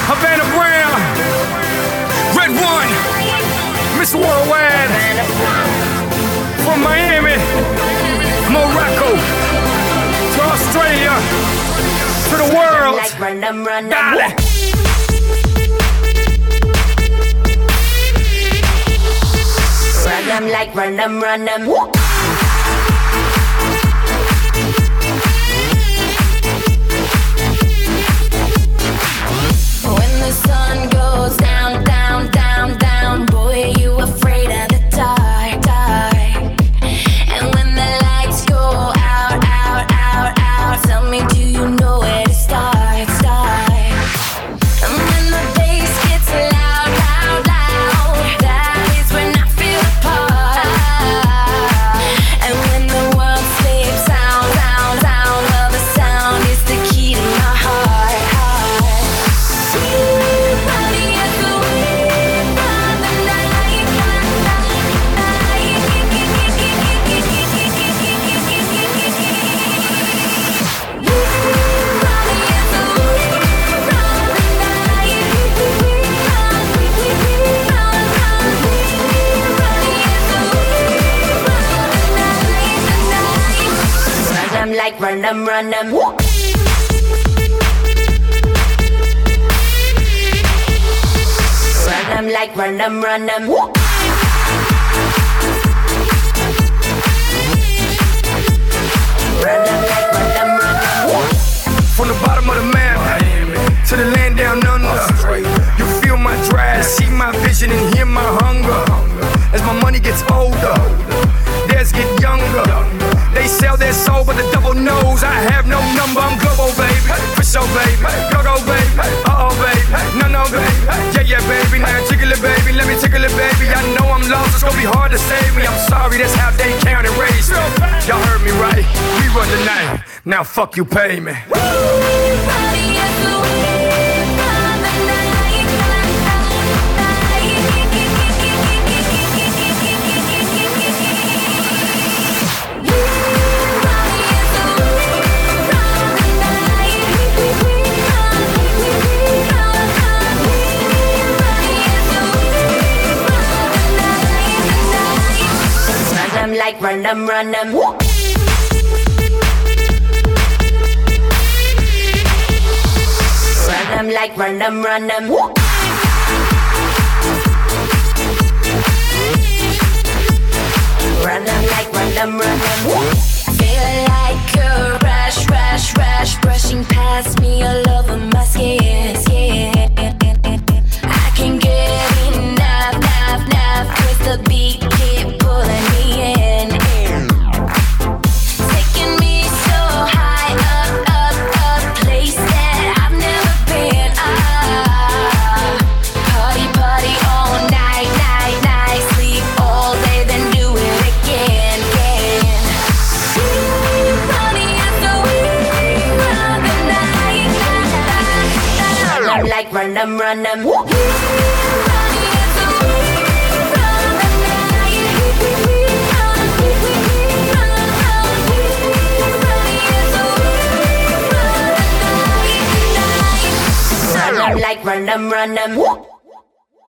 Havana Brown, Red One, Mr. Worldwide, from Miami, Morocco, to Australia, to the world. Like run them. Dale. Run them. When the sun goes down, down, down, down, boy, you afraid of the dark, dark. And when the lights go out, out, out, out, tell me, do you know where to start, start? And when the bass gets loud, loud, loud, that is when I feel the part. And when the world sleeps, sound, sound, sound, well, the sound is the key to my heart, heart. Body as the wind on the night, run them. Run them like run them. From the bottom of the map to the land down under, you feel my drive, see my vision and hear my hunger. As my money gets older, theirs get younger. They sell their soul, but the devil knows I have no number. I'm global, baby, for sure, baby. Go, baby, uh-oh, baby, no, baby. Yeah, baby, now tickle it, baby. Let me tickle it, baby. I know I'm lost, it's gonna be hard to save me. I'm sorry, that's how they count and raise me. Y'all heard me right, we run the night. Now fuck you, pay me. Like run them. Run them like run them. Run them like run them. Feel like a rush, brushing past me all over my skin. I can get enough, cause the beat keep pulling me in. Taking me so high up, place that I've never been. Party all night, sleep all day, then do it again. Party as the wind round the night. Like run them. Like run them.